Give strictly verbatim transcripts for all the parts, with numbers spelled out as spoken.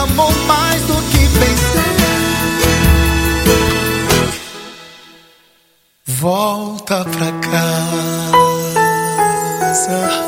amou mais do que pensei. Volta pra casa.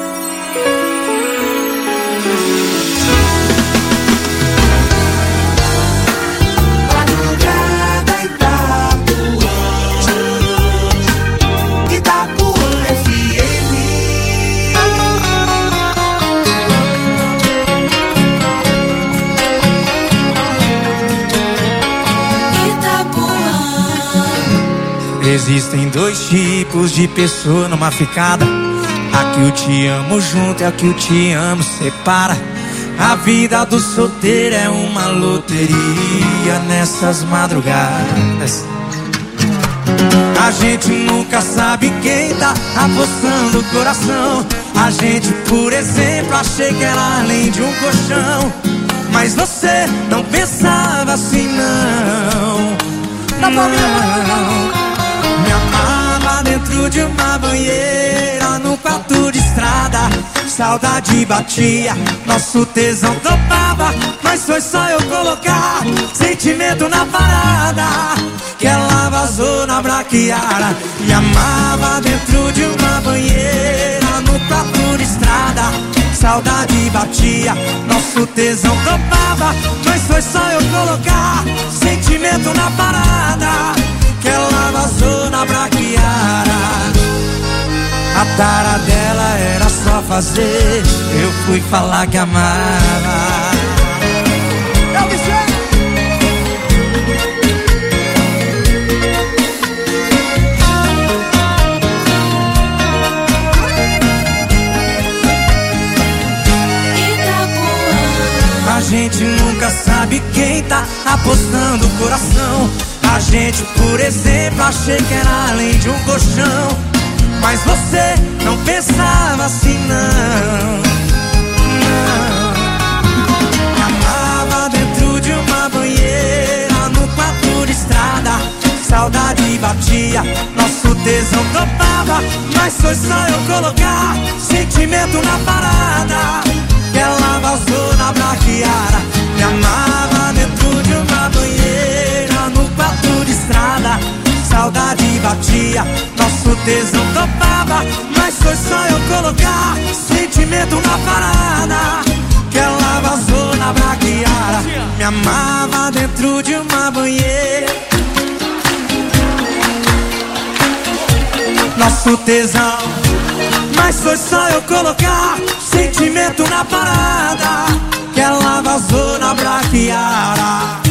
Existem dois tipos de pessoa numa ficada. A que o te amo junto e a que o te amo separa. A vida do solteiro é uma loteria nessas madrugadas. A gente nunca sabe quem tá apostando o coração. A gente, por exemplo, achei que era além de um colchão. Mas você não pensava assim, não. Não. Me amava dentro de uma banheira, num quarto de estrada. Saudade batia, nosso tesão topava. Mas foi só eu colocar sentimento na parada que ela vazou na braquiara. Me amava dentro de uma banheira, num quarto de estrada. Saudade batia, nosso tesão topava. Mas foi só eu colocar sentimento na parada que ela vazou na braquiara. A tara dela era só fazer, eu fui falar que amava. Eu me A gente nunca sabe quem tá apostando o coração. A gente, por exemplo, achei que era além de um colchão. Mas você não pensava assim, não. Não. Me amava dentro de uma banheira, no quarto de estrada. Saudade batia, nosso tesão topava. Mas foi só eu colocar sentimento na parada que ela vazou na braquiara. Me amava dentro de uma banheira, no quarto de estrada. Saudade batia, nosso tesão topava. Mas foi só eu colocar sentimento na parada que ela vazou na braquiara. Me amava dentro de uma banheira, nosso tesão. Mas foi só eu colocar sentimento na parada que ela vazou na braquiara.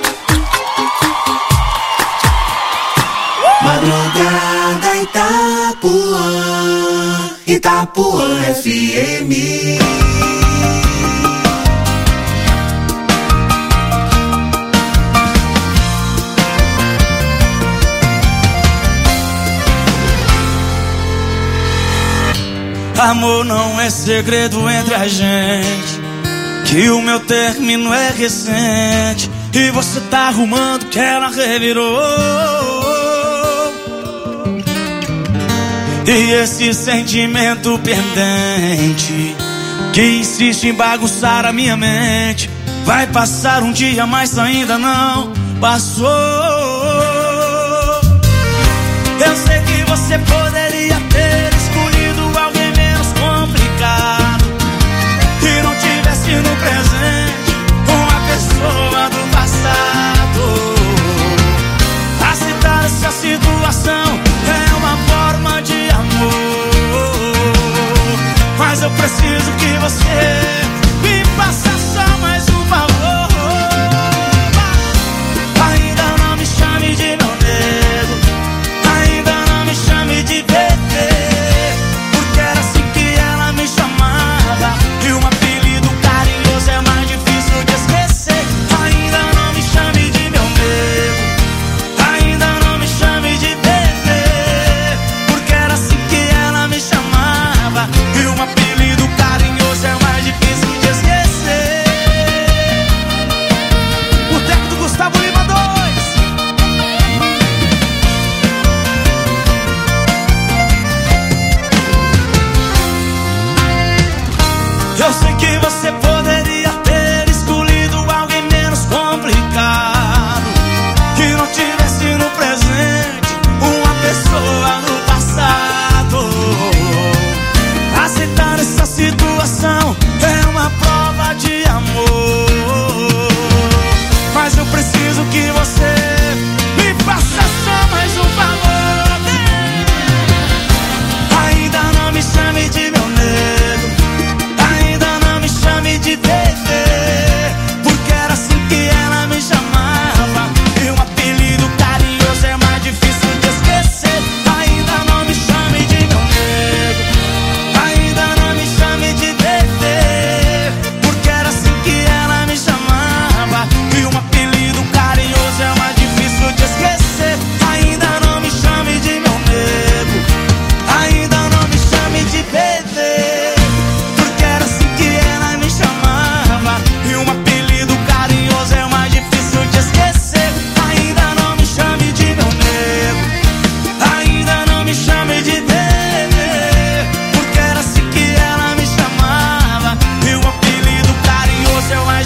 Madrugada Itapuã, Itapuã F M. Amor não é segredo entre a gente, que o meu término é recente. E você tá arrumando que ela revirou. E esse sentimento pendente que insiste em bagunçar a minha mente vai passar um dia, mas ainda não passou. Eu sei que você poderia ter escolhido alguém menos complicado e não tivesse no presente uma pessoa do passado. Aceitar essa situação é uma forma de amor, mas eu preciso que você me faça só mais um favor. Ainda não me chame de meu nego, ainda não me chame de bebê, porque era assim que ela me chamava, e um apelido carinhoso é mais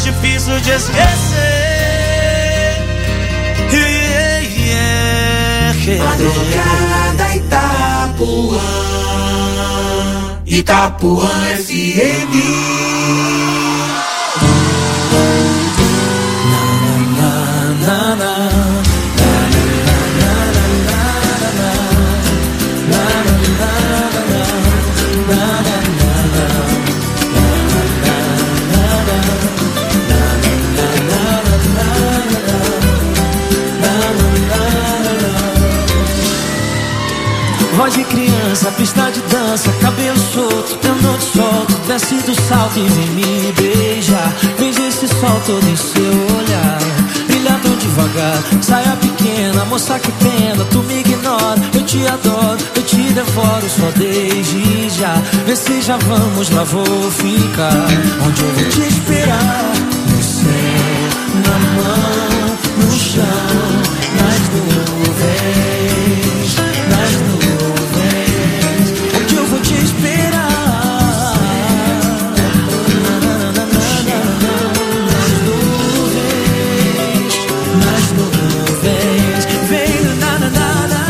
difícil de esquecer. Yeah, yeah, yeah. Madrugada Itapuã, Itapuã F M. Voz de criança, pista de dança, cabelo solto, eu não te solto. Desce do salto e vem me beijar. Veja esse sol todo em seu olhar. Brilha tão devagar, saia pequena, moça que pena. Tu me ignora, eu te adoro, eu te devoro, só desde já. Vê se já vamos, lá vou ficar. Onde eu vou te esperar? No céu, na mão, no chão, nas nuvens, nas nuvens. Te esperar nas nuvens, nas nuvens, vem na na na na.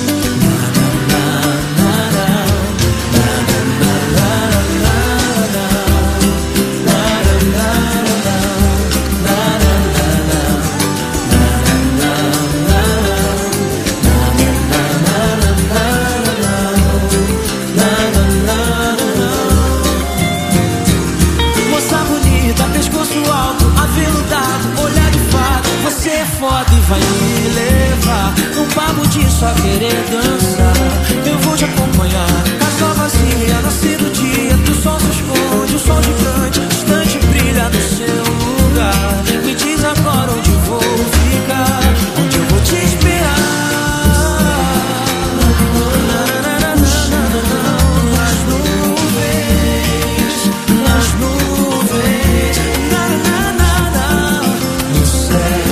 Você é foda e vai me levar num papo de só querer dançar. Eu vou te acompanhar, casa vazia, nascer do dia. Tu sol se esconde, o sol gigante, distante brilha no seu lugar. Me diz agora onde vou ficar, onde eu vou te esperar. Nas nuvens, nas nuvens, na na na na, no céu.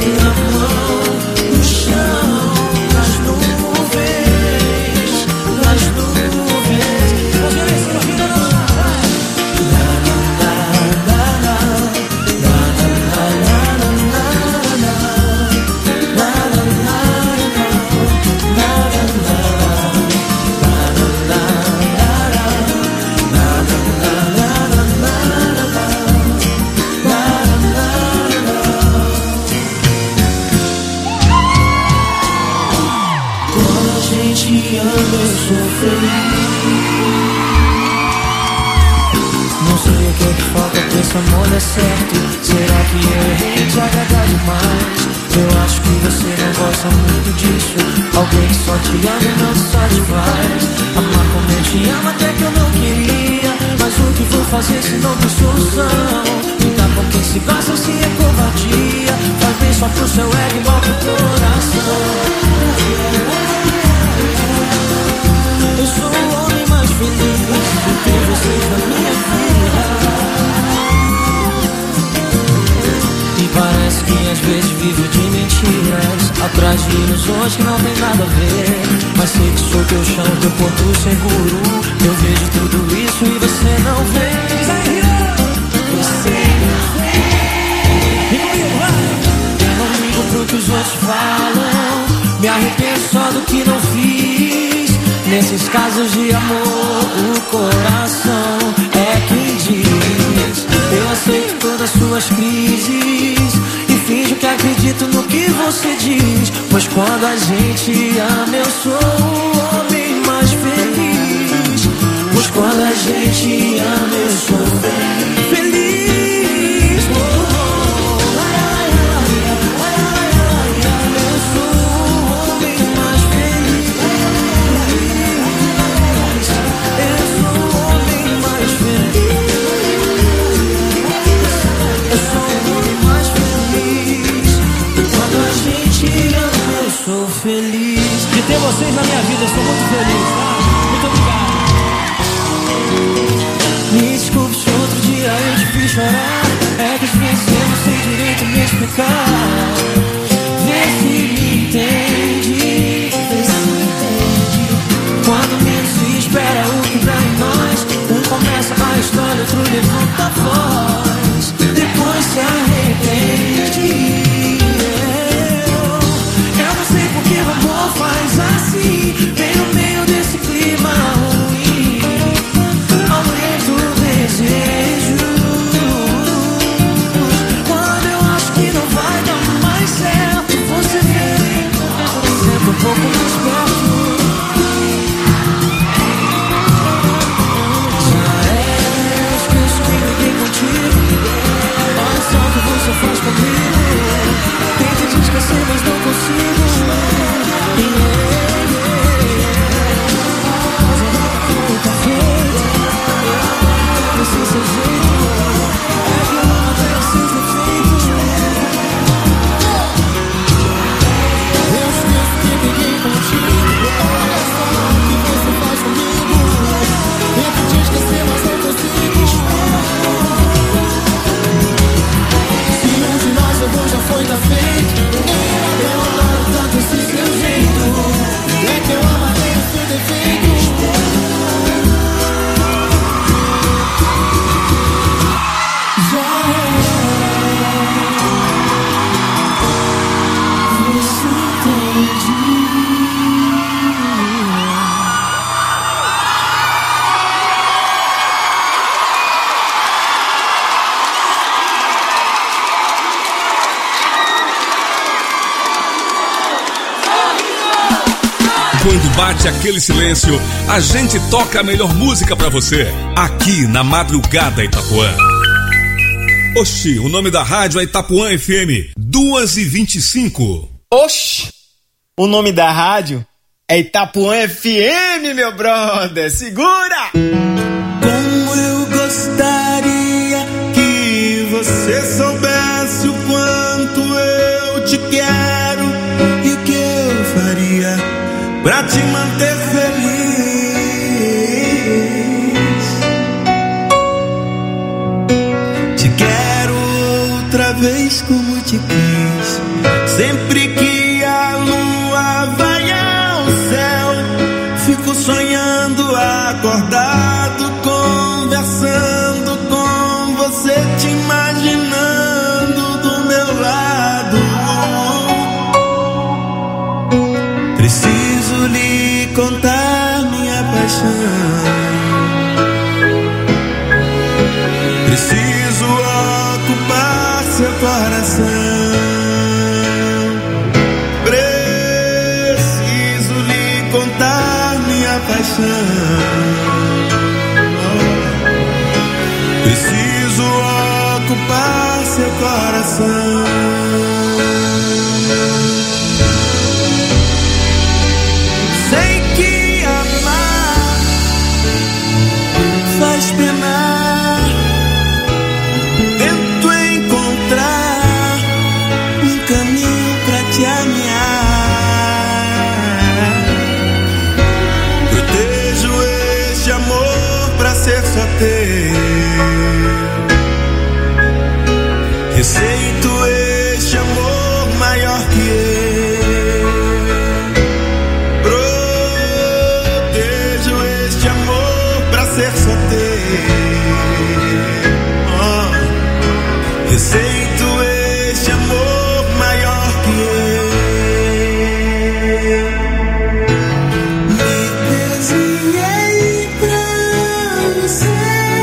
Esse amor é certo. Será que eu errei te agradar demais? Eu acho que você não gosta muito disso. Alguém que só te ama e não te satisfaz. Amar como eu te amo até que eu não queria. Mas o que vou fazer se não tem solução? Ficar com quem se gosta se é covardia. Faz bem só pro seu ego igual pro coração. Eu sou o homem mais feliz de ter você na minha vida. E parece que às vezes vivo de mentiras, atrás de ilusões que não tem nada a ver. Mas sei que sou teu chão, teu porto seguro. Eu vejo tudo isso e você não vê. Você não vê. Eu não ligo pro que os outros falam. Me arrependo só do que não fiz. Nesses casos de amor, o coração é quem diz. Eu aceito todas as suas crises e finjo que acredito no que você diz. Pois quando a gente ama, eu sou o homem mais feliz. Pois quando a gente ama, eu sou feliz. Sou feliz de ter vocês na minha vida, sou muito feliz, tá? Muito obrigado. Me desculpe se outro dia eu te fiz chorar. É que às vezes eu não sei direito me explicar. Vê se me entende, vê se me entende. Quando menos se espera o que dá em nós, um começa a história, outro levanta a voz. Depois se Quando bate aquele silêncio, a gente toca a melhor música pra você, aqui na Madrugada Itapuã. Oxi, o nome da rádio é Itapuã F M, duas e vinte e cinco. Oxi, o nome da rádio é Itapuã F M, meu brother, segura! Como eu gostaria que você soubesse o quanto eu te quero e o que eu faria pra te manter feliz. Te quero outra vez como te quis. Sempre que a lua vai ao céu, fico sonhando acordado, conversando com você, te imaginando do meu lado. Preciso lhe contar minha paixão. Preciso ocupar seu coração. Preciso lhe contar minha paixão. Preciso ocupar seu coração. Sei que amar faz penar. Tento encontrar um caminho pra te alinhar. Protejo este amor pra ser só teu. Receito este amor maior que eu. Protejo este amor pra ser só teu. Oh. Receito este amor maior que eu. Me desenhei pra você.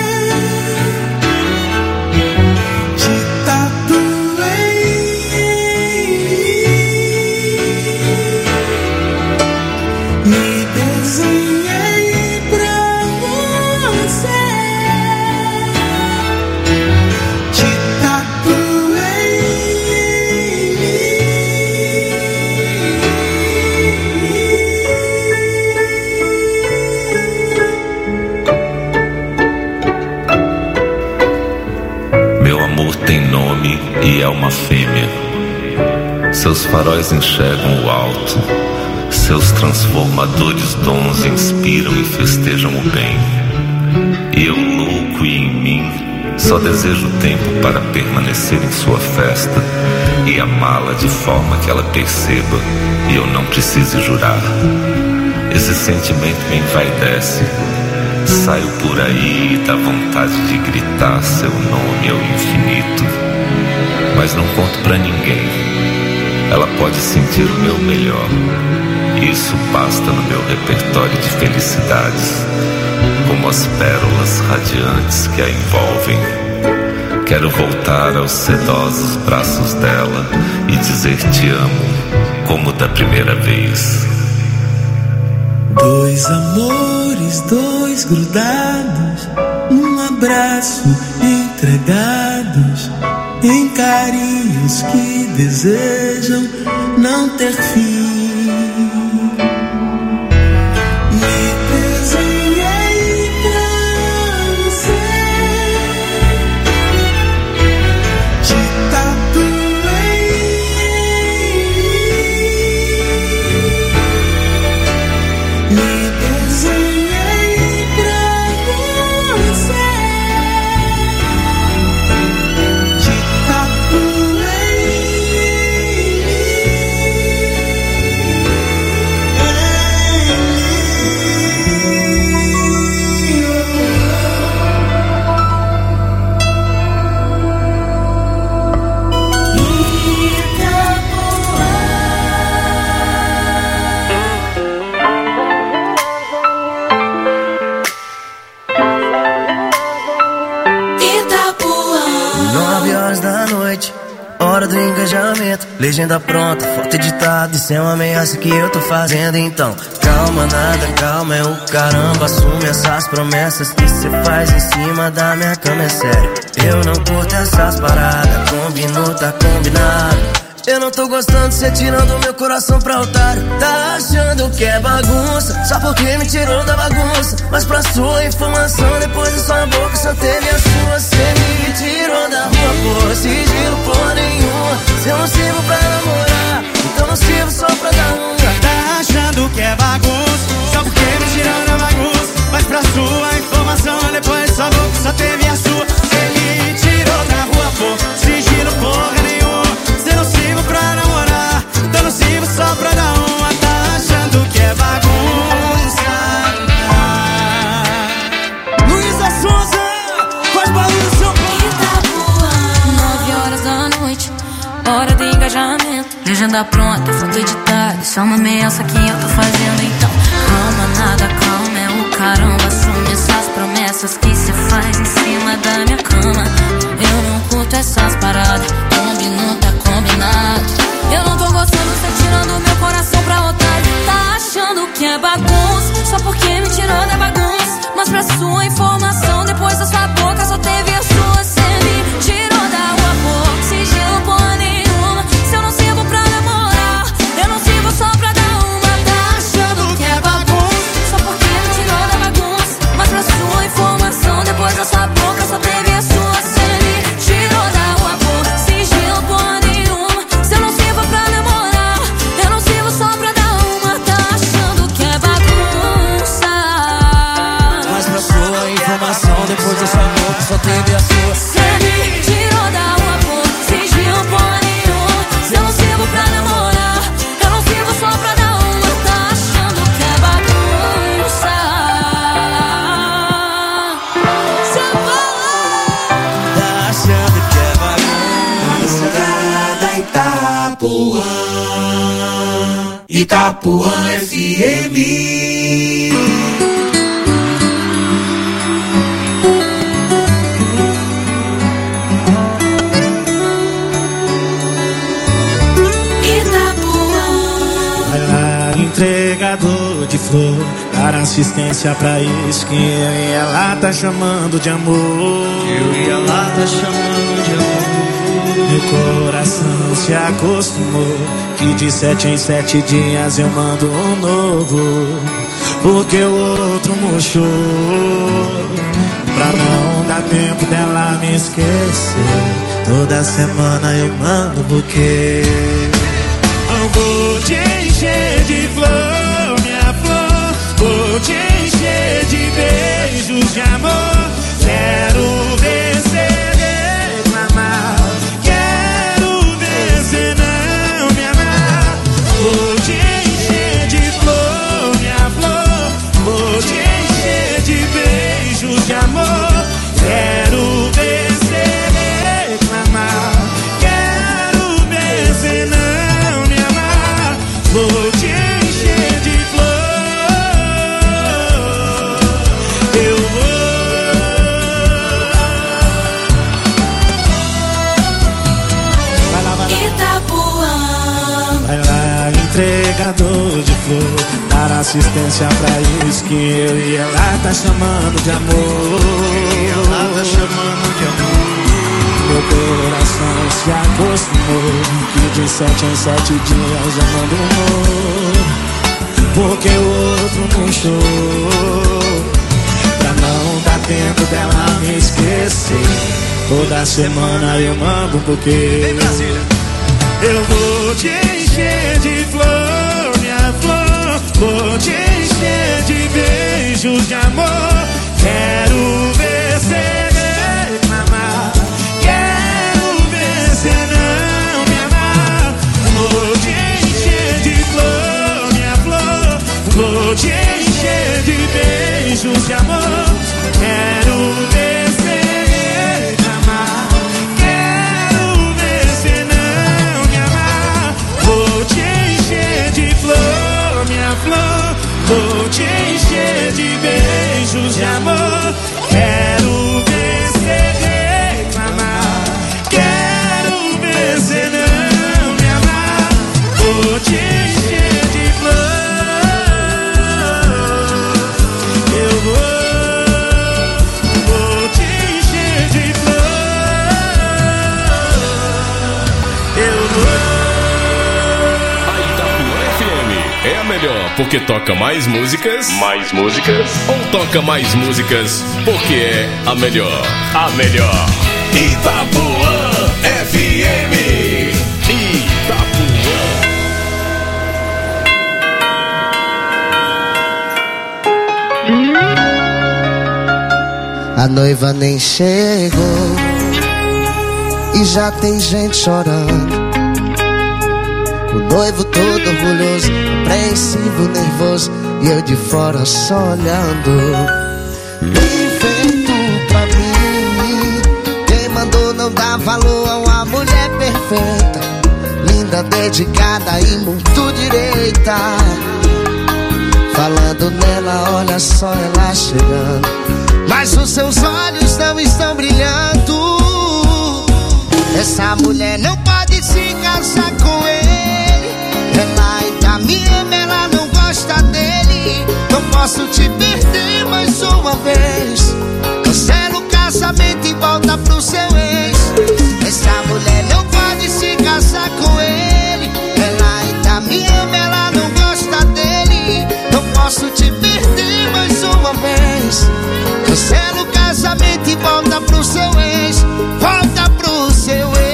E é uma fêmea. Seus faróis enxergam o alto. Seus transformadores dons inspiram e festejam o bem. E eu louco e em mim só desejo tempo para permanecer em sua festa e amá-la de forma que ela perceba e eu não precise jurar. Esse sentimento me envaidece. Saio por aí e dá vontade de gritar seu nome ao infinito. Mas não conto pra ninguém. Ela pode sentir o meu melhor. Isso basta no meu repertório de felicidades, como as pérolas radiantes que a envolvem. Quero voltar aos sedosos braços dela e dizer te amo, como da primeira vez. Dois amores, dois grudados, num abraço entregados, em carinhos que desejam não ter fim. hora do engajamento. Legenda pronta, foto editada, isso é uma ameaça que eu tô fazendo. Então calma, nada, calma é o caramba. Assume essas promessas que cê faz em cima da minha cama, é sério. Eu não curto essas paradas, combinou, tá combinado. Eu não tô gostando de cê tirando meu coração pra otário. Tá achando que é bagunça, só porque me tirou da bagunça. Mas pra sua informação, depois da sua boca só teve a sua. Cê me tirou da rua por sigilo, porra nenhuma. Se eu não sirvo pra namorar, então não sirvo só pra dar uma. Tá achando que é bagunça, só porque me tirou da bagunça. Mas pra sua informação, depois da sua boca só teve a sua. Cê me tirou da rua por sigilo, porra nenhuma. Se eu não sirvo pra namorar, então não sirvo só pra dar uma. Tá achando que é bagunça. Luísa Sonza, faz barulho no seu Itapuã, nove horas da noite, hora de engajamento. Legenda pronta, foto editada, isso é uma ameaça que eu tô fazendo. Então calma, nada, calma é o caramba. Assume essas promessas que cê faz em cima da minha cama. Eu não curto essas paradas, combinou, tá combinado. Eu não tô gostando de cê tirando meu coração pra otário. Tá achando que é bagunça, só porque me tirou da bagunça. Mas pra sua informação, depois da sua boca só teve a sua. Cê me tirou da rua por sigilo, porra nenhuma. Se eu não sirvo pra namorar, eu não sirvo só pra dar uma. Tá achando que é bagunça, só porque me tirou da bagunça. Mas pra sua informação, depois da sua boca só teve a sua. Cê me tirou da rua por sigilo, porra nenhuma. Se eu não sirvo pra namorar, eu não sirvo só pra dar uma. Tá achando que é bagunça. Mas pra sua informação, depois da sua boca só teve a sua. Cê me tirou da rua por sigilo, porra nenhuma. Se eu não sirvo pra namorar, eu não sirvo só pra dar uma. Tá achando que é bagunça. Cê fala. Tá achando que é bagunça. Madrugada Itapuã, Itapuã F M. Vai lá, entregador de flor, dar assistência pra isso que eu e ela tá chamando de amor. Eu e ela tá chamando de amor. Meu coração se acostumou que de sete em sete dias eu mando um novo, porque o outro murchou. Pra não dar tempo dela me esquecer, toda semana eu mando buquê. Eu vou te encher de flor, minha flor. Vou te encher de beijos de amor. Quero ver cê reclamar, quero ver cê não me amar. Vou te encher de flor, minha flor. Vou te encher de beijos de amor. Quero ver cê reclamar, quero ver cê não me amar. Vou te encher de flor. Eu vou. Vai lá, vai lá. Itapuã, Vai lá, entregador de flor, dar assistência pra isso que eu e ela tá chamando de amor. Ela tá chamando de amor. Meu coração se acostumou que de sete em sete dias eu mando amor, porque o outro murchou. Pra não dar tempo dela me esquecer, toda semana eu mando porque Vem Brasília. eu vou te encher de flor, minha flor. Vou te encher de beijos de amor. Quero ver cê reclamar, quero ver cê não me amar. Vou te encher de flor, minha flor. Vou te encher de beijos de amor. Quero ver cê reclamar, quero ver cê não me amar. Vou te encher de flor, minha flor. Vou te encher de beijos de amor. vou te encher de flor. Eu vou, vou te encher de flor. Eu vou. A Itapuã F M é a melhor porque toca mais músicas. Mais músicas. Ou toca mais músicas porque é a melhor. A melhor. Itapuã F M. Itapuã. A noiva nem chegou e já tem gente chorando. O noivo todo orgulhoso, apreensivo, nervoso, e eu de fora só olhando. Bem feito pra mim. Quem mandou não dar valor a uma mulher perfeita, linda, dedicada e muito direita. Falando nela, olha só ela chegando, mas os seus olhos não estão brilhando. Essa mulher não pode se casar com ele. Ela ainda me ama, ela não gosta dele. Não posso te perder mais uma vez. Cancela o casamento e volta pro seu ex. Essa mulher não pode se casar com ele. Ela ainda me ama, ela não gosta dele. Não posso te perder mais uma vez. Cancela o casamento e volta pro seu ex. Volta pro seu ex.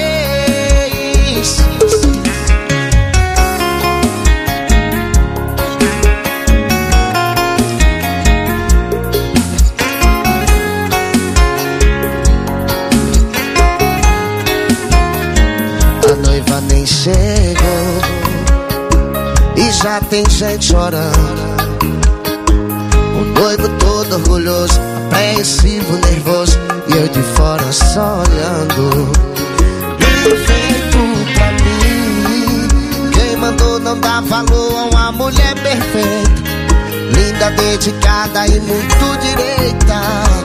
A noiva nem chegou e já tem gente chorando. O noivo todo orgulhoso, apreensivo, nervoso, e eu de fora só olhando. Perfeito pra mim. Quem mandou não dar valor a uma mulher perfeita, linda, dedicada e muito direita.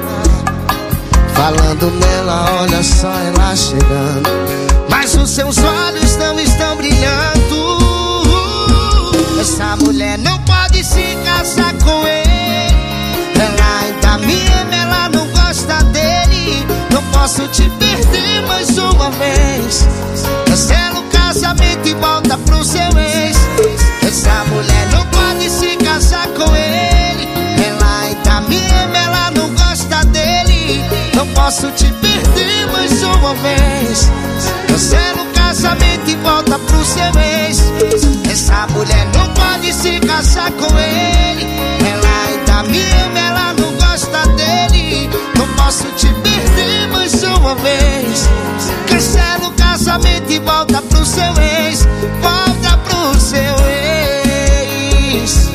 Falando nela, olha só ela chegando, mas os seus olhos não estão brilhando. Essa mulher não pode se casar com ele. Ela ainda me ama, ela não gosta dele. Não posso te perder mais uma vez. Cancela o casamento e volta pro seu ex. Essa mulher não pode se casar com ele. Ela ainda me ama, ela não gosta dele. Não posso te perder mais uma vez. Cancela o casamento e volta pro seu ex. Essa mulher não pode se casar com ele. Ela ainda me ama, ela não gosta dele. Não posso te perder mais uma vez. Cancela o casamento e volta pro seu ex. Volta pro seu ex.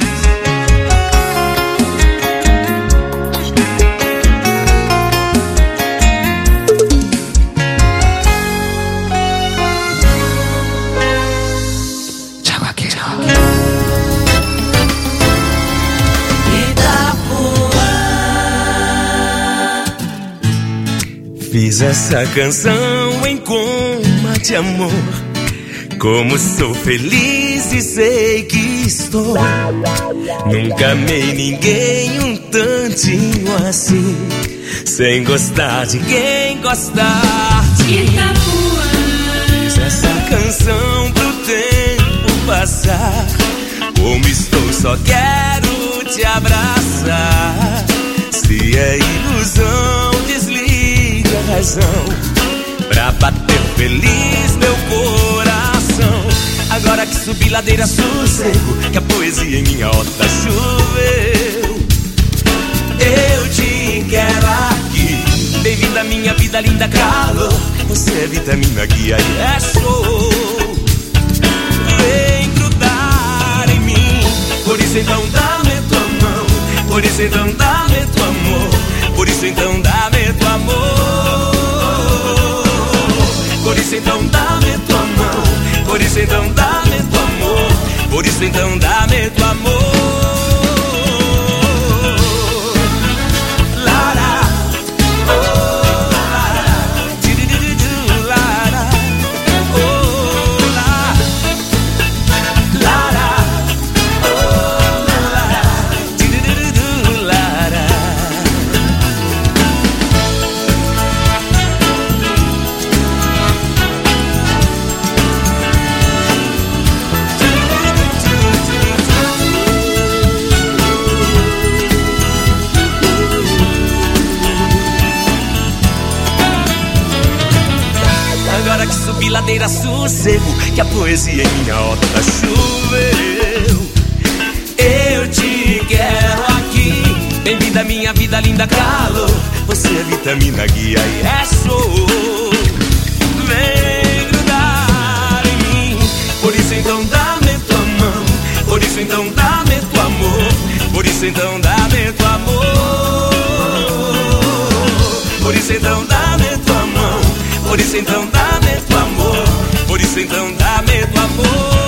Fiz essa canção em coma de amor. Como sou feliz e sei que estou. Nunca amei ninguém um tantinho assim, sem gostar de quem gostar de Itapuã. Fiz essa canção pro tempo passar. Como estou, só quero te abraçar. Se é ilusão, desliga a razão pra bater feliz meu coração. Agora que subi ladeira, sossego, que a poesia em minha horta choveu. Eu te quero aqui, bem-vinda à minha vida, linda calor. Você é vitamina, guia e é show. Vem grudar em mim, por isso então dá-me tua mão. Por isso então dá-me tua amor. Por isso então dá-me tua amor. Por isso então dá-me tua mão. Por isso então dá-me tua amor. Por isso então dá-me tua amor. Lara, oh, Lara, di-di-di-di-di, Lara, oh, Lara. ladeira, sossego, que a poesia em minha horta choveu. Eu te quero aqui, bem-vinda minha vida, linda calor. Você é vitamina, guia e é show. Vem grudar em mim, por isso então dá-me tua mão. Por isso então dá-me tua amor. Por isso então dá-me tua amor. Por isso então dá-me tua mão. Por isso então dá-me tua amor. Por isso então dá-me tua amor.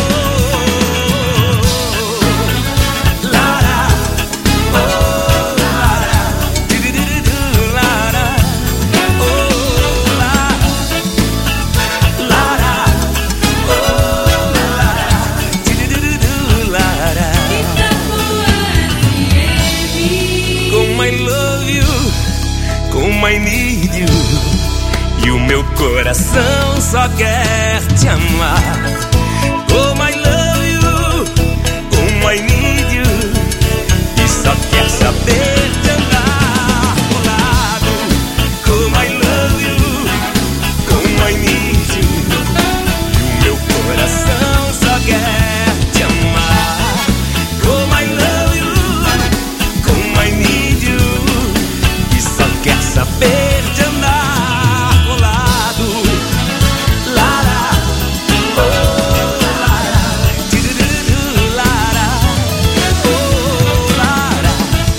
I need you. E o meu coração só quer te amar. Como I love you, como I need you. E só quer saber de andar ao lado. Como I love you, como I need you. E o meu coração só quer te amar. Como I love you, como I need you. E só quer saber de andar colado. Lara, oh, Lara, tirurudu, Lara, oh, Lara,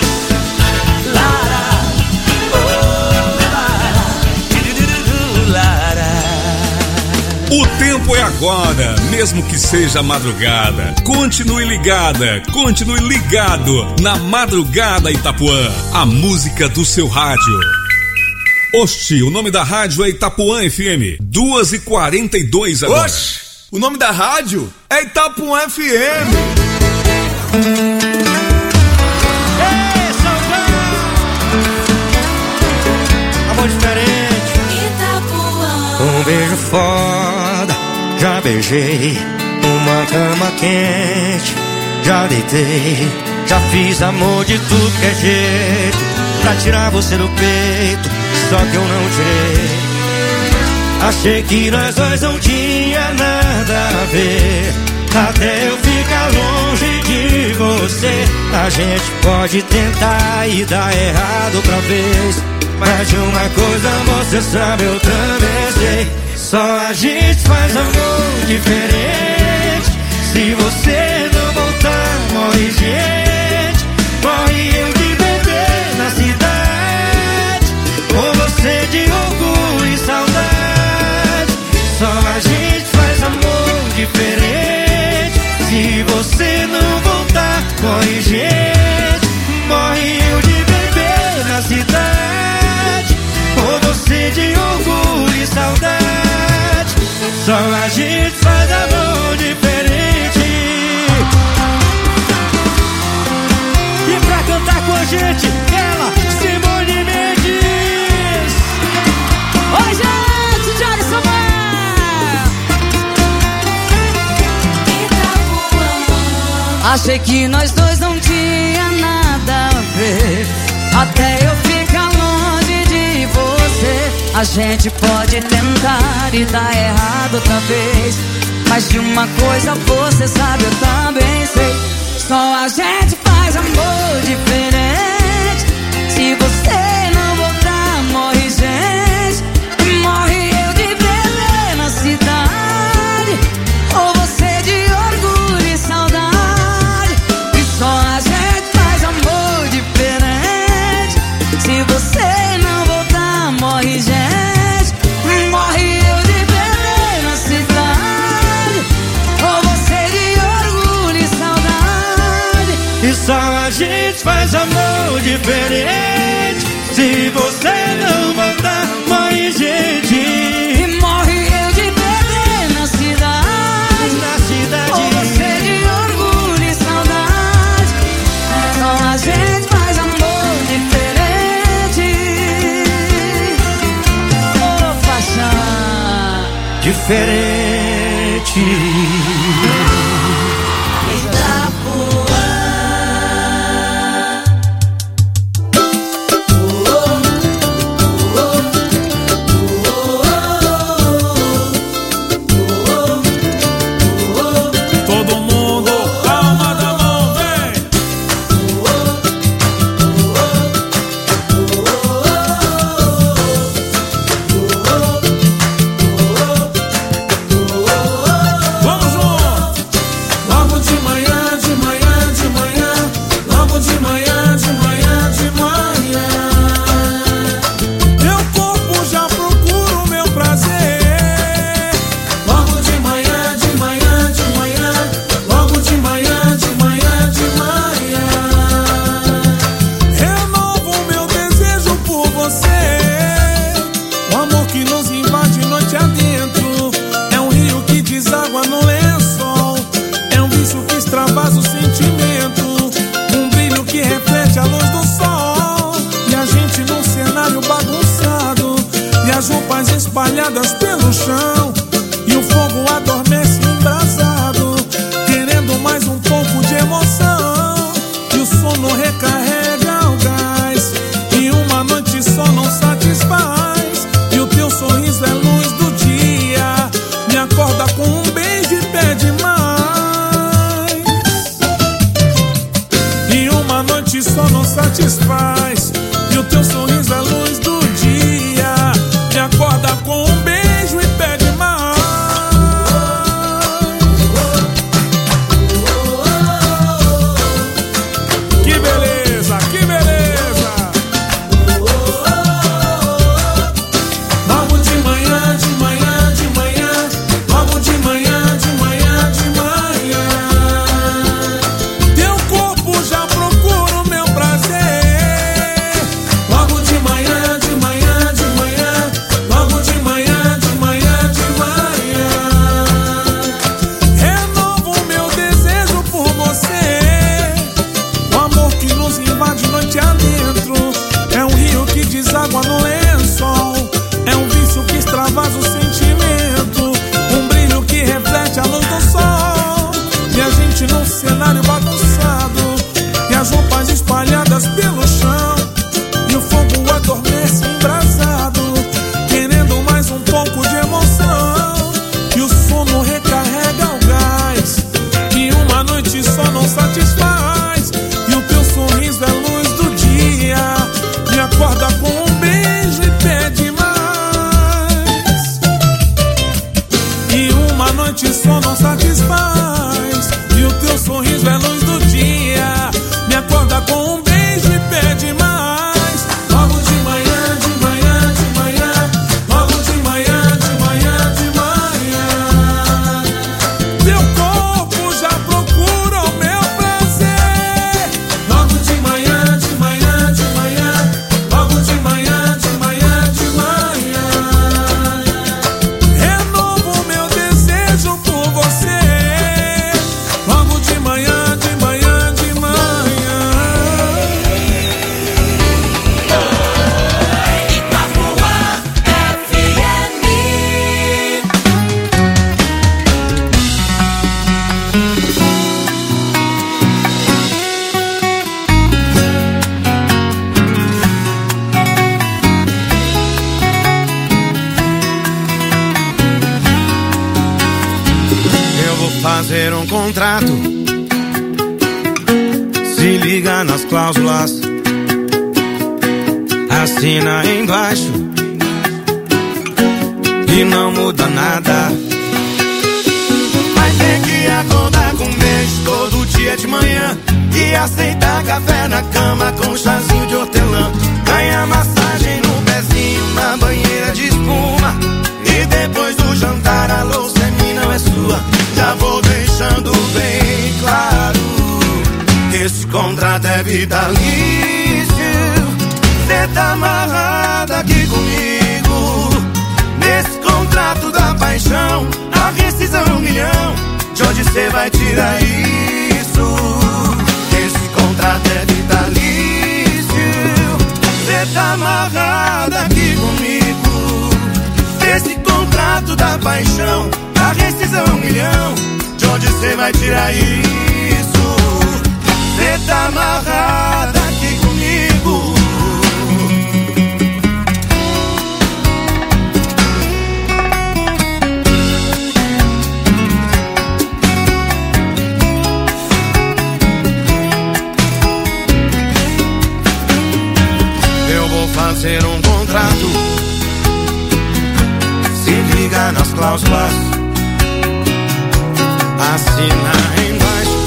Lara, oh, Lara, tirurudu, Lara. O tempo é agora, mesmo que seja madrugada. Continue ligada, continue ligado na Madrugada Itapuã, a música do seu rádio. Oxi, o nome da rádio é Itapuã F M, duas e quarenta e dois agora. Oxi, o nome da rádio é Itapuã F M. Ei, Salvão! Amor diferente. Itapuã. Um beijo foda, já beijei. Uma cama quente, já deitei. Já fiz amor de tudo que é jeito, pra tirar você do peito, só que eu não tirei. Achei que nós dois não tinha nada a ver, até eu ficar longe de você. A gente pode tentar e dar errado outra vez, mas de uma coisa você sabe, eu também sei. Só a gente faz amor diferente. Se você não voltar, morre gente. Morre eu de beber na cidade, ou você de orgulho e saudade. Só a gente faz amor diferente. Se você não voltar, morre gente. Morre eu de beber na cidade, ou você de orgulho e saudade. Só a gente faz amor diferente. E pra cantar com a gente, ela, Simone Mendes. Oi, gente, Johnny Samuel. Achei que nós dois não tinha nada a ver, até eu ficar longe de você. A gente pode tentar e dar errado outra vez, mas de uma coisa você sabe, eu também sei. Só a gente faz amor diferente. Se você não voltar, morre gente. Morre eu de beber na cidade, ou você de orgulho e saudade. E só a gente faz amor diferente. Se você não voltar, morre gente. Morre eu de beber na cidade, ou você de orgulho e saudade. E só a gente faz amor diferente. Se você não voltar, morre gente. E morre eu de beber na cidade, na cidade, ou você de orgulho e saudade. Só a gente faz amor diferente. Oh, paixão diferente. noite num cenário bagunçado, e as roupas espalhadas pelo chão, e o fogo adormece embrasado, querendo mais um pouco de emoção. E o sono recarrega o gás, e uma noite só não satisfaz. E o teu sorriso é luz do dia, me acorda com um beijo e pede mais. E uma noite só não satisfaz, e o teu sorriso é luz do dia, me acorda com um beijo e pede mais. Logo de manhã, de manhã, de manhã, logo de manhã, de manhã, de manhã, teu corpo já procura o meu prazer. Logo de manhã, de manhã, de manhã, logo de manhã, de manhã, de manhã, renovo meu desejo por você. Logo de manhã, de manhã, de manhã. Itapuã F M. Eu vou fazer um contrato, se liga nas cláusulas, assina embaixo e não muda nada. Vai ter que acordar com um beijo todo dia de manhã e aceitar café na cama com chazinho de hortelã. Ganha massagem no pezinho na banheira de espuma, e depois do jantar a louça é minha, não é sua. Já vou deixando bem claro que esse contrato é vitalício. Cê tá amarrada aqui comigo, nesse contrato da paixão. A rescisão é um milhão, de onde cê vai tirar isso? Esse contrato é vitalício. Cê tá amarrada aqui comigo, nesse contrato da paixão. A rescisão é um milhão, de onde cê vai tirar isso? Cê tá amarrada aqui comigo. Eu vou fazer um contrato, se liga nas cláusulas, assina embaixo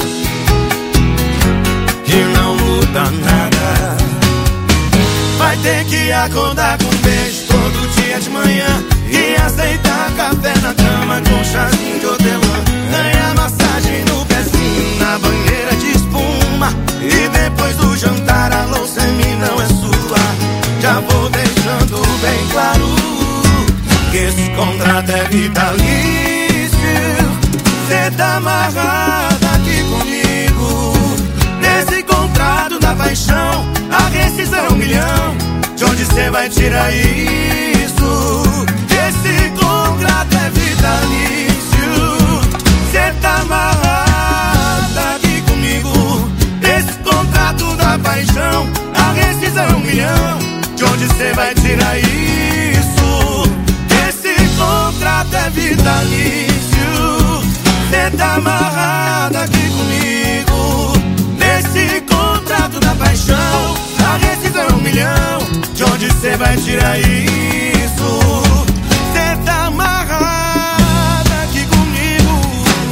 e não muda nada. Vai ter que acordar com um beijo todo dia de manhã e aceitar café na cama com chazinho de hortelã. Ganha massagem no pezinho na banheira de espuma, e depois do jantar a louça é minha, não é sua. Já vou deixando bem claro que esse contrato é vitalício. Cê tá amarrada aqui comigo, nesse contrato da paixão. A rescisão é um milhão, de onde cê vai tirar isso? Esse contrato é vitalício. Cê tá amarrada aqui comigo, nesse contrato da paixão. A rescisão é um milhão, de onde cê vai tirar isso? Esse contrato é vitalício. Cê tá amarrada aqui comigo, nesse contrato da paixão. A rescisão é um milhão, de onde cê vai tirar isso? Cê tá amarrada aqui comigo.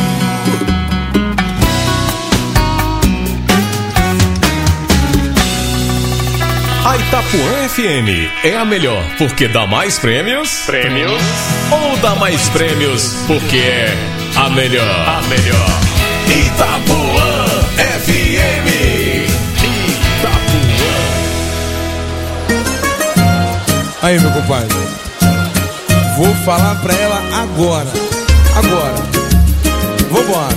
A Itapuã F M é a melhor porque dá mais prêmios? Prêmios? Ou dá mais prêmios porque é a melhor? A melhor. Itapuã F M. Itapuã. Aí, meu compadre, vou falar pra ela agora. Agora. Vambora.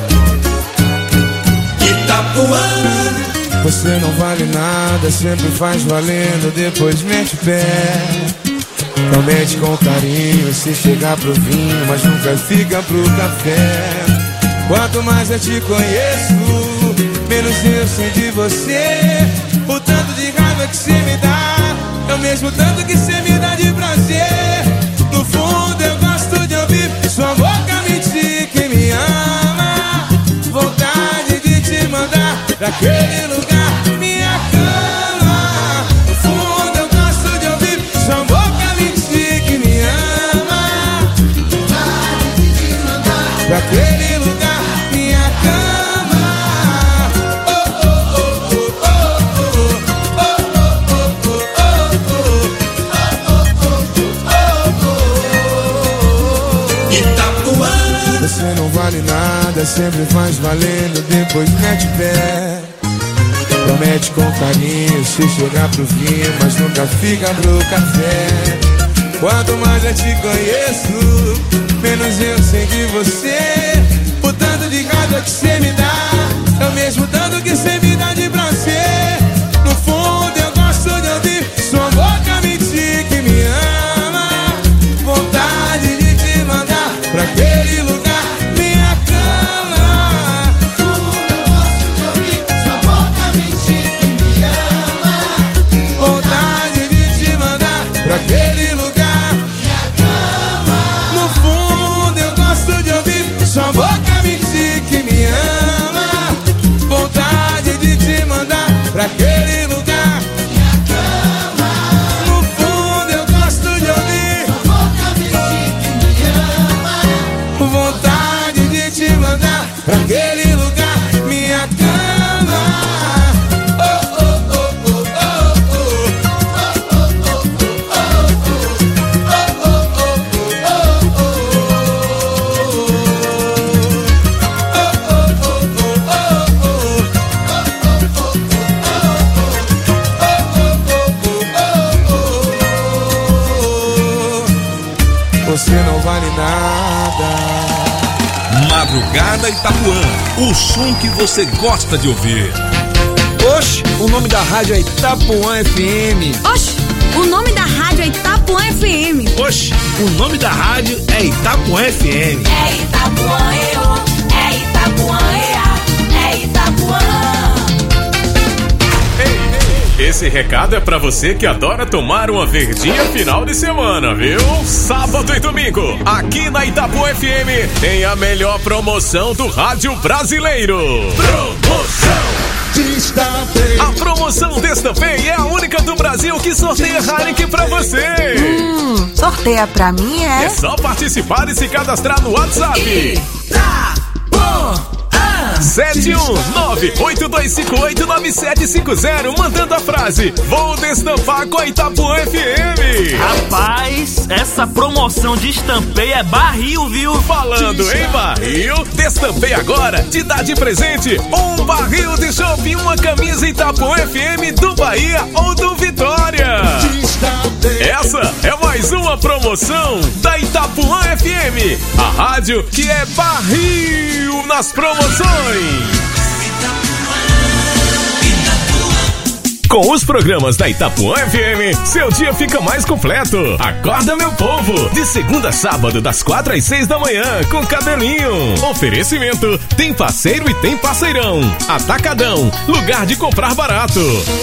Itapuã. Você não vale nada, sempre faz valendo, depois mete pé. Promete com carinho, se chegar pro vinho, mas nunca fica pro café. Quanto mais eu te conheço, menos eu sei de você. O tanto de raiva que você me dá é o mesmo tanto que você me dá de prazer. No fundo eu gosto de ouvir sua boca mentir que me ama. Vontade de te mandar pra aquele lugar, minha cama. No fundo eu gosto de ouvir sua boca mentir que me ama. Vontade de te mandar pra aquele lugar, minha cama. Oh, oh, oh, oh, oh, oh, oh, oh, oh, oh. Itapuã. Você não vale nada, sempre faz valendo, depois mete pé. Promete com carinho se chegar pro vinho, mas nunca fica pro café. Quanto mais eu te conheço, menos eu sei de você. O tanto de raiva que você me dá é o mesmo tanto que você me dá de prazer. No fundo eu gosto de ouvir sua boca mentir que me ama. Vontade de te mandar pra aquele lugar, minha cama. No fundo eu gosto de ouvir sua boca mentir que me ama. Vontade de te mandar pra aquele lugar, minha cama. No fundo eu gosto de ouvir sua boca mentir que me ama. Vontade de te mandar pra aquele lugar, minha cama. No fundo eu gosto de ouvir sua boca mentir que me ama. Vontade de te mandar pra aquele lugar, minha cama. Oh, oh, oh, oh, oh, oh, oh, você não vale nada. Madrugada Itapuã, o som que você gosta de ouvir. Oxe, o nome da rádio é Itapuã F M. Oxe, o nome da rádio é Itapuã F M. Oxe, o nome da rádio é Itapuã F M. É Itapuã, eu, é Itapuã, ea, é Itapuã. Esse recado é pra você que adora tomar uma verdinha final de semana, viu? Sábado e domingo, aqui na Itapuã F M, tem a melhor promoção do rádio brasileiro. Promoção Destapei. A promoção Destapei é a única do Brasil que sorteia Heineken pra você. Hum, sorteia pra mim, é? É só participar e se cadastrar no WhatsApp. Itapuã. sete um nove oito dois cinco oito nove sete cinco zero, mandando a frase: vou destampar com a Itapuã F M. Rapaz, essa promoção de estampei é barril, viu? Falando em barril, Destampei agora te dá de presente um barril de chopp e uma camisa Itapuã F M do Bahia ou do Vitória. Essa é mais uma promoção da Itapuã F M, a rádio que é barril nas promoções. Com os programas da Itapuã F M, seu dia fica mais completo. Acorda, meu povo! De segunda a sábado, das quatro às seis da manhã, com Cabelinho. Oferecimento: tem parceiro e tem parceirão. Atacadão, lugar de comprar barato.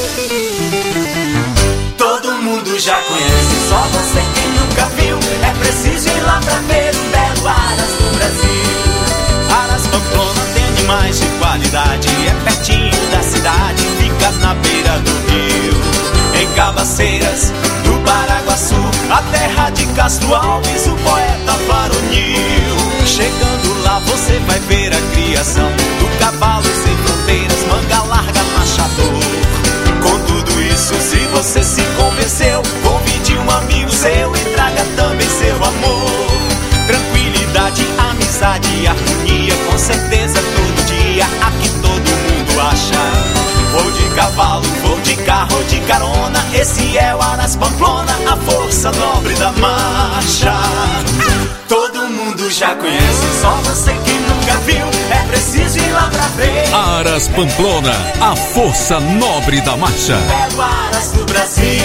Todo mundo já conhece, só você que nunca viu. É preciso ir lá pra ver o belo Aras do Brasil. Aras Pamplona tem animais de qualidade, é pertinho da cidade, fica na beira do rio. Em Cabaceiras, do Paraguaçu, a terra de Castro Alves, o poeta varonil. Chegando lá você vai ver a criação do cavalo sem fronteiras, manga larga, machador. Com tudo isso, se você se convenceu, convide um amigo seu e traga também seu amor. Tranquilidade, amizade e harmonia, com certeza todo dia aqui todo mundo acha. Vou de cavalo, vou de carro ou de carona, esse é o Aras Pamplona, a força nobre da marcha. Todo mundo já conhece, só você que nunca viu, é preciso ir lá pra ver. Aras Pamplona, a força nobre da marcha. Belo Aras do Brasil.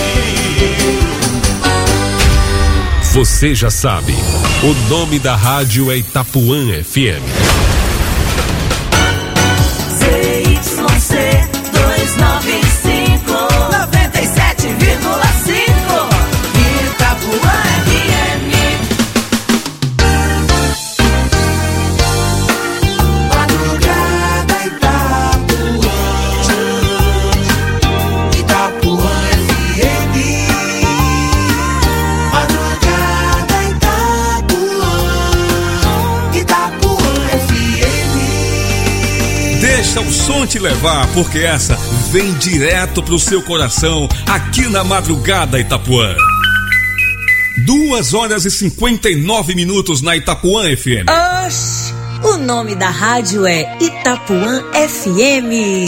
Você já sabe, o nome da rádio é Itapuã F M. Deixa o som te levar, porque essa vem direto pro seu coração, aqui na Madrugada Itapuã. Duas horas e cinquenta e nove minutos na Itapuã F M. Oxi, o nome da rádio é Itapuã F M.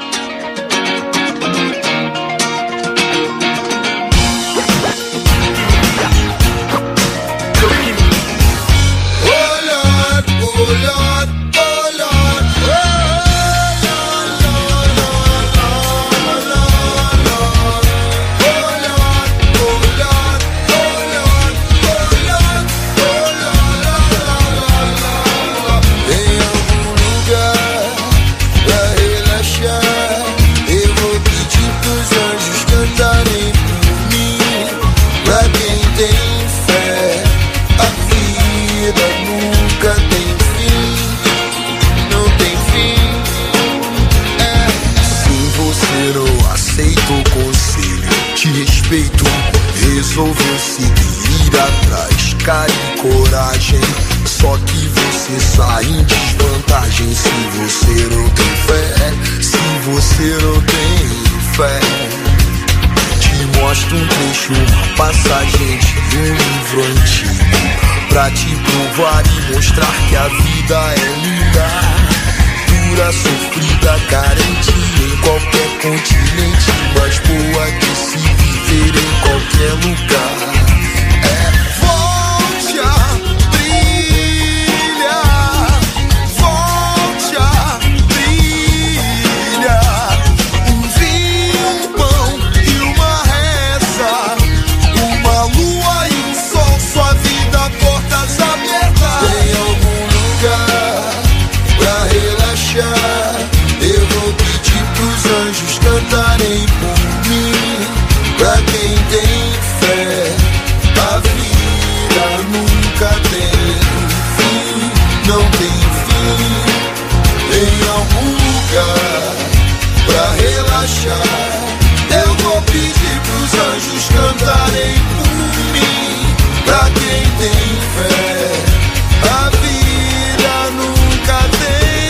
Resolveu seguir atrás, cara e coragem. Só que você sai em desvantagem se você não tem fé. Se você não tem fé. Te mostro um trecho, uma passagem de um livro antigo, pra te provar e mostrar que a vida é linda, dura, sofrida, carente em qualquer continente, mas boa de se viver em qualquer lugar. É, volte a brilhar, volte a brilhar. Um vinho, um pão e uma reza, uma lua e um sol, sua vida portas abertas. Tem algum lugar pra relaxar? Eu vou pedir pros anjos cantarem por mim. Pra quem tem fé, a vida nunca tem fim, não tem fim. Em algum lugar pra relaxar, eu vou pedir pros anjos cantarem por mim. Pra quem tem fé, a vida nunca tem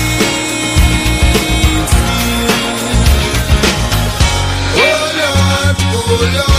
fim. Olhar, olhar.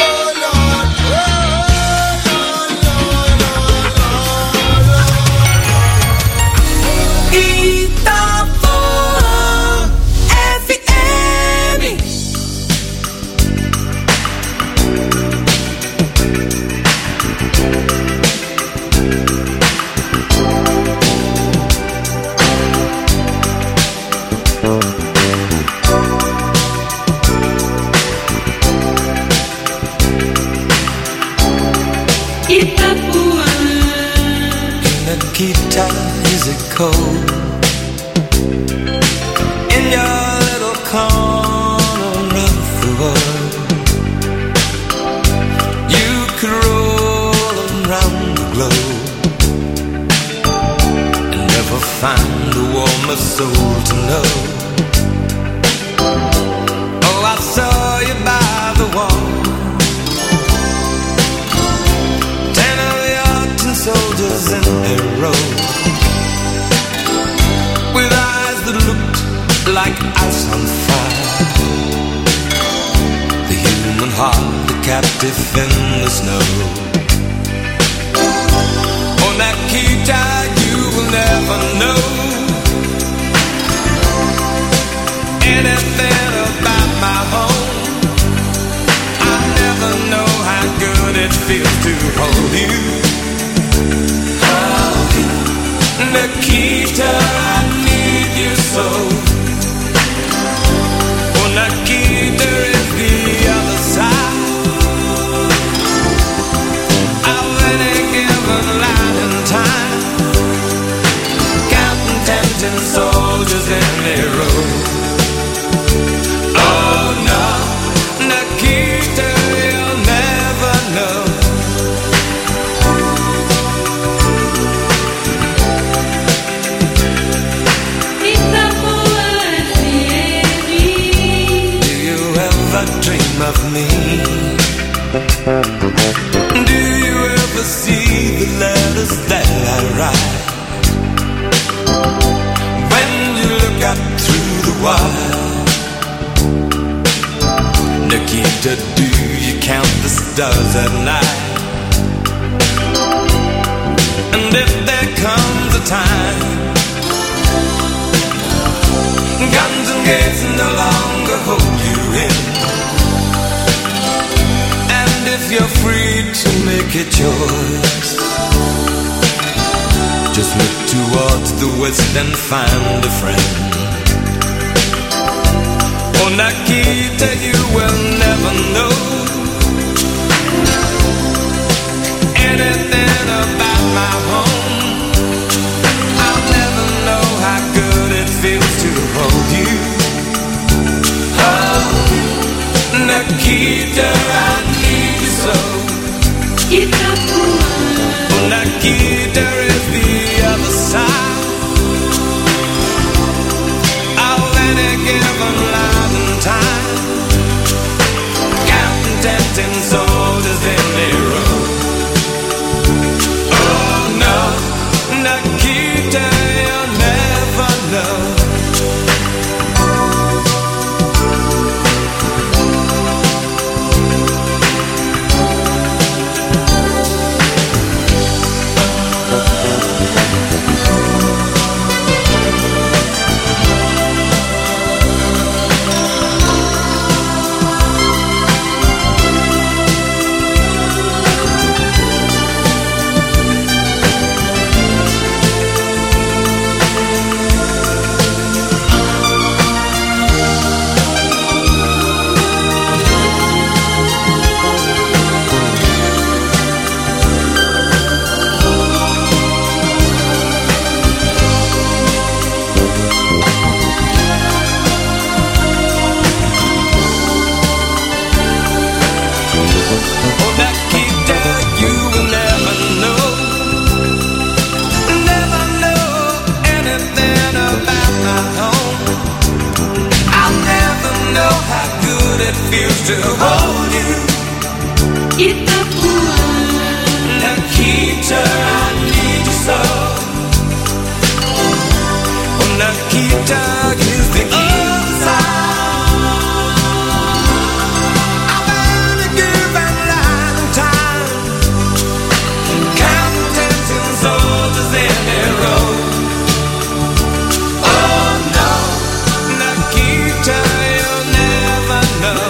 Nikita, is it cold in your little corner of the world? You could roll around the globe and never find a warmer soul to know. Oh, I saw you by the wall, ten of your tin soldiers in a row, with eyes that looked like ice on fire. The human heart, a captive in the snow. Oh, Nikita, you will never know anything about my home. I never know how good it feels to hold you. Nikita, I need you so. Oh, Nikita is the other side of any given line in time, counting ten tin soldiers in a row. Oh no, Nikita, you'll never know. Itapuã. Nikita, do you count the stars at night? And if there comes a time guns and gates no longer hold you in, and if you're free to make a choice, just look towards the west and find a friend. Oh, Nikita, you will never know anything about my home. I'll never know how good it feels to hold you. Oh, Nikita, I need you so. Oh, Nikita is the other side of any given life and time. Counting tempting soldiers in their row. Oh no, Nikita, you'll never know. Feels to hold you. Nikita, I need you so. Oh, Nikita is the other side of any given life and time. Counting tempting soldiers in their row. Oh no, Nikita, you'll never know.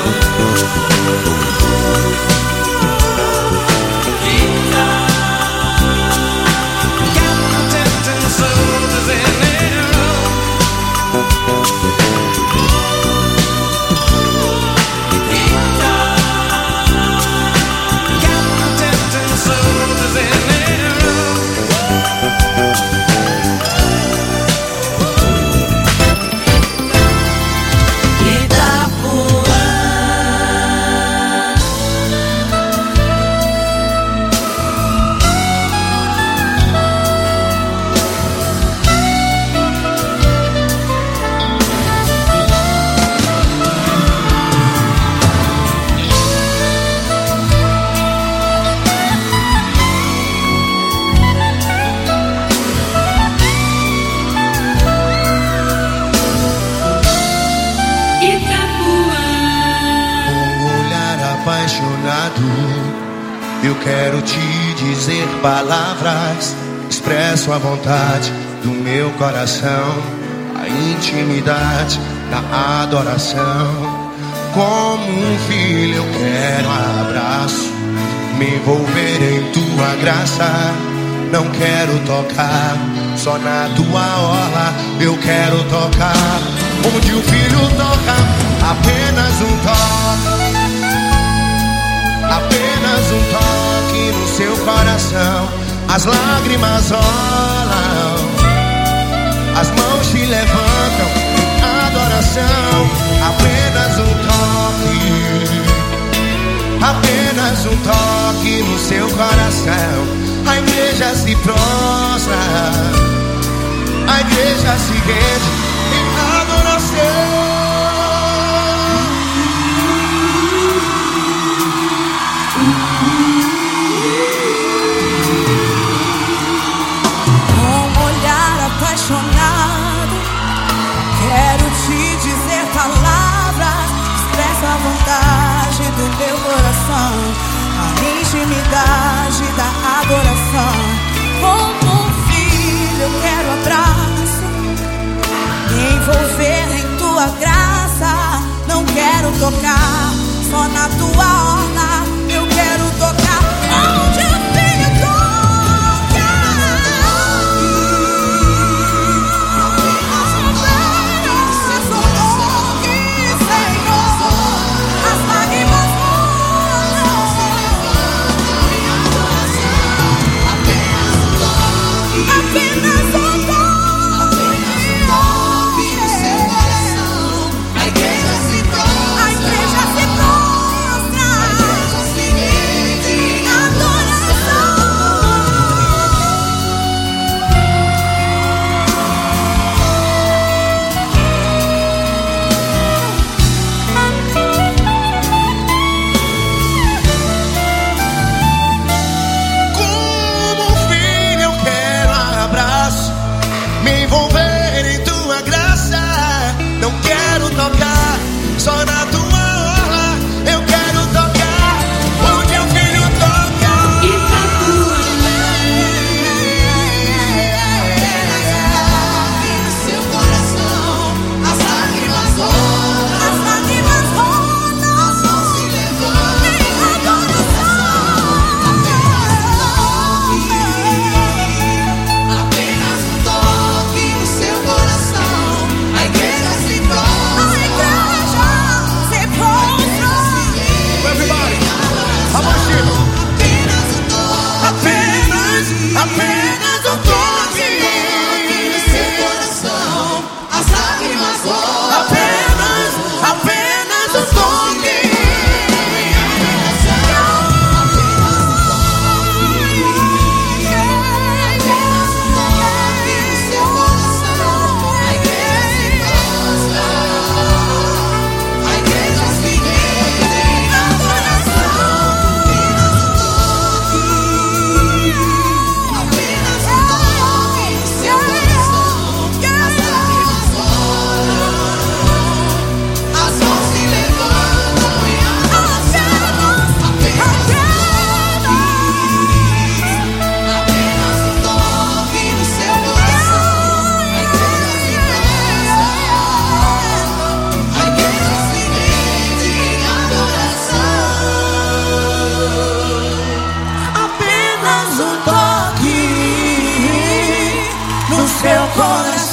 Eu quero te dizer palavras, expresso a vontade do meu coração, a intimidade da adoração. Como um filho eu quero um abraço, me envolver em tua graça. Não quero tocar só na tua orla, eu quero tocar onde o filho toca, apenas um toque. Apenas um toque no seu coração, as lágrimas rolam, as mãos se levantam, adoração. Apenas um toque, apenas um toque no seu coração. A igreja se prostra, a igreja se rende em adoração. Apaixonado, quero te dizer palavras, expressa a vontade tocar, só na tua orla eu quero tocar. Onde o filho toca, apenas o toque, Senhor, as lágrimas rolam. Apenas o toque, apenas o toque, toque no seu coração. A igreja se prostra, a igreja se prostra, a igreja se rende em adoração. Como um filho eu quero abraço, me envolver em tua graça. Não quero tocar só na tua orla, eu quero tocar onde o filho toca. E no seu coração as lágrimas rolam, as lágrimas rolam, as mãos se levantam em adoração. Apenas um toque no seu coração, a igreja se prostra, a igreja se prostra. Everybody, apenas um toque, apenas, apenas um toque no seu coração, as lágrimas rolam. Apenas, apenas um toque. Apenas um toque no seu coração.